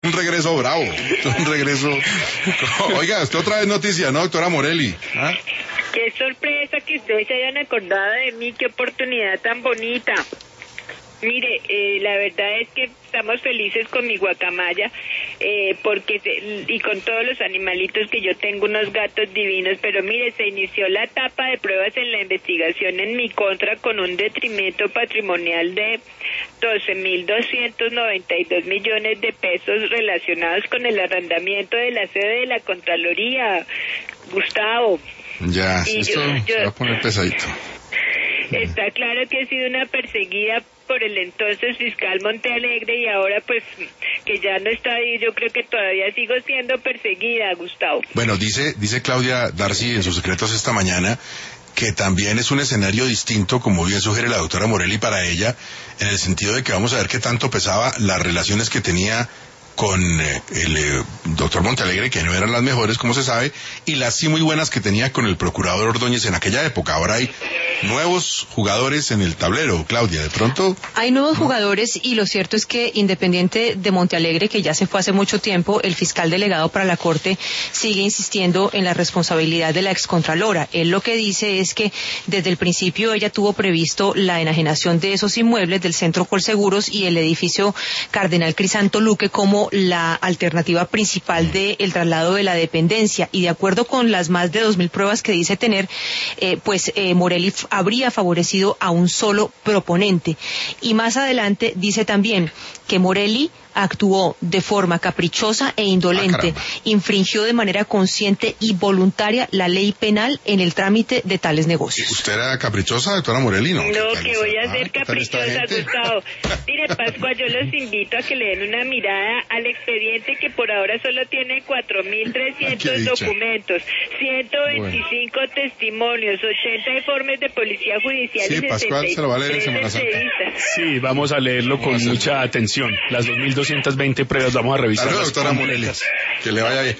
Un regreso bravo, un regreso... Oiga, usted otra vez noticia, ¿no, doctora Morelli? ¿Ah? Qué sorpresa que ustedes se hayan acordado de mí, qué oportunidad tan bonita. Mire, la verdad es que estamos felices con mi guacamaya, y con todos los animalitos que yo tengo, unos gatos divinos, pero mire, se inició la etapa de pruebas en la investigación en mi contra con un detrimento patrimonial de 12.292 millones de pesos relacionados con el arrendamiento de la sede de la Contraloría, Gustavo. Ya, esto se va a poner pesadito. Está claro que he sido una perseguida por el entonces fiscal Montealegre y ahora pues que ya no está ahí, yo creo que todavía sigo siendo perseguida, Gustavo. Bueno, dice Claudia Darcy en sus secretos esta mañana que también es un escenario distinto, como bien sugiere la doctora Morelli, para ella, en el sentido de que vamos a ver qué tanto pesaba las relaciones que tenía con el doctor Montealegre, que no eran las mejores, como se sabe, y las sí muy buenas que tenía con el procurador Ordóñez en aquella época. Ahora hay nuevos jugadores en el tablero, Claudia, de pronto... Hay nuevos jugadores y lo cierto es que, independiente de Montealegre, que ya se fue hace mucho tiempo, el fiscal delegado para la Corte sigue insistiendo en la responsabilidad de la excontralora. Él lo que dice es que desde el principio ella tuvo previsto la enajenación de esos inmuebles del Centro Colseguros y el edificio Cardenal Crisanto Luque como la alternativa principal del traslado de la dependencia, y de acuerdo con las más de 2.000 pruebas que dice tener, Morelli habría favorecido a un solo proponente. Y más adelante dice también que Morelli actuó de forma caprichosa e indolente, infringió de manera consciente y voluntaria la ley penal en el trámite de tales negocios. ¿Usted era caprichosa, doctora Morelli? No, que voy a ser caprichosa, Gustavo. Mire, Pascua, yo los invito a que le den una mirada al expediente que por ahora solo tiene 4.300 documentos, 125 testimonios, 80 informes de policía judicial y Pascual se lo va a leer en Semana Santa. Sí, vamos a leerlo con mucha atención. Las 2.220 pruebas vamos a revisar. Claro, doctora Morelli, que le vaya bien.